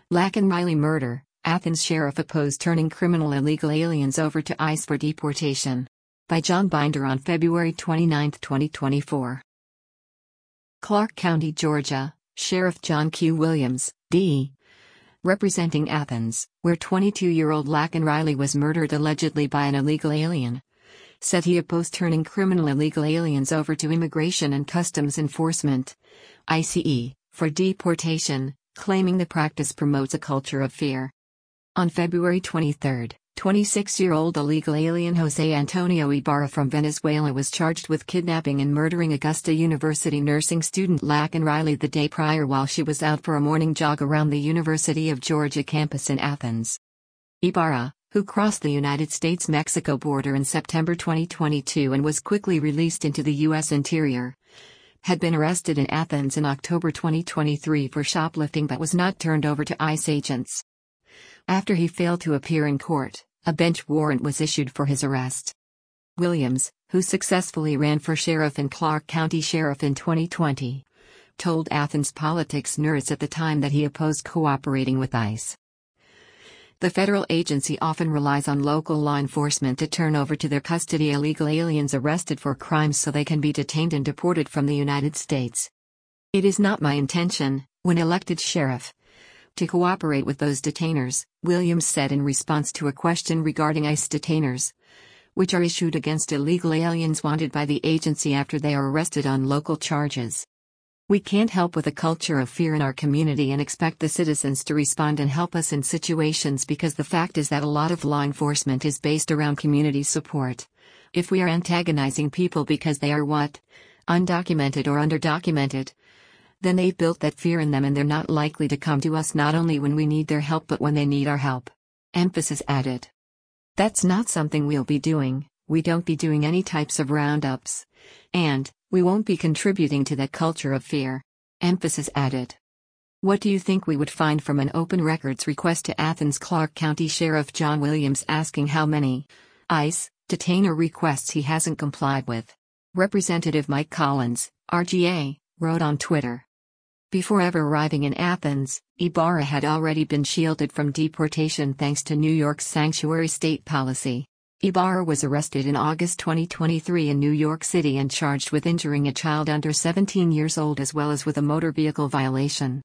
Laken Riley murder. Athens sheriff opposed turning criminal illegal aliens over to ICE for deportation. By John Binder on February 29, 2024. Clark County, Georgia, Sheriff John Q. Williams, D. representing Athens, where 22-year-old Laken Riley was murdered allegedly by an illegal alien, said he opposed turning criminal illegal aliens over to Immigration and Customs Enforcement, ICE, for deportation, claiming the practice promotes a culture of fear. On February 23, 26-year-old illegal alien Jose Antonio Ibarra from Venezuela was charged with kidnapping and murdering Augusta University nursing student Laken Riley the day prior while she was out for a morning jog around the University of Georgia campus in Athens. Ibarra, who crossed the United States-Mexico border in September 2022 and was quickly released into the U.S. interior, had been arrested in Athens in October 2023 for shoplifting but was not turned over to ICE agents. After he failed to appear in court, a bench warrant was issued for his arrest. Williams, who successfully ran for sheriff and Clark County Sheriff in 2020, told Athens Politics Nerds at the time that he opposed cooperating with ICE. The federal agency often relies on local law enforcement to turn over to their custody illegal aliens arrested for crimes so they can be detained and deported from the United States. It is not my intention, when elected sheriff, to cooperate with those detainers, Williams said in response to a question regarding ICE detainers, which are issued against illegal aliens wanted by the agency after they are arrested on local charges. We can't help with a culture of fear in our community and expect the citizens to respond and help us in situations because the fact is that a lot of law enforcement is based around community support. If we are antagonizing people because they are what? Undocumented or underdocumented, then they've built that fear in them and they're not likely to come to us not only when we need their help but when they need our help. Emphasis added. That's not something we'll be doing, we don't be doing any types of roundups. And, we won't be contributing to that culture of fear. Emphasis added. What do you think we would find from an open records request to Athens Clark County Sheriff John Williams asking how many ICE detainer requests he hasn't complied with? Representative Mike Collins, RGA, wrote on Twitter. Before ever arriving in Athens, Ibarra had already been shielded from deportation thanks to New York's sanctuary state policy. Ibarra was arrested in August 2023 in New York City and charged with injuring a child under 17 years old as well as with a motor vehicle violation.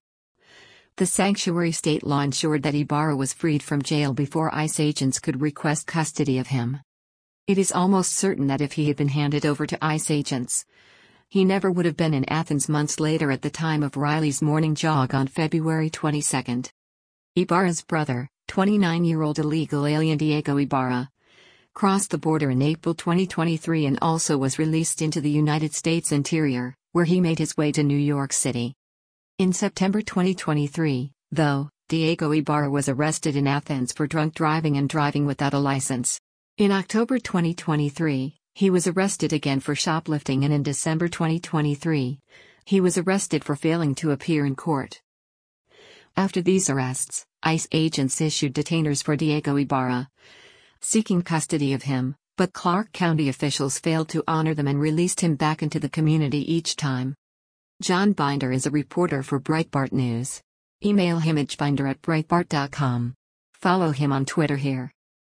The sanctuary state law ensured that Ibarra was freed from jail before ICE agents could request custody of him. It is almost certain that if he had been handed over to ICE agents, he never would have been in Athens months later at the time of Riley's morning jog on February 22. Ibarra's brother, 29-year-old illegal alien Diego Ibarra, crossed the border in April 2023 and also was released into the United States interior, where he made his way to New York City. In September 2023, though, Diego Ibarra was arrested in Athens for drunk driving and driving without a license. In October 2023, he was arrested again for shoplifting and in December 2023, he was arrested for failing to appear in court. After these arrests, ICE agents issued detainers for Diego Ibarra, seeking custody of him, but Clark County officials failed to honor them and released him back into the community each time. John Binder is a reporter for Breitbart News. Email him at binder@breitbart.com. Follow him on Twitter here.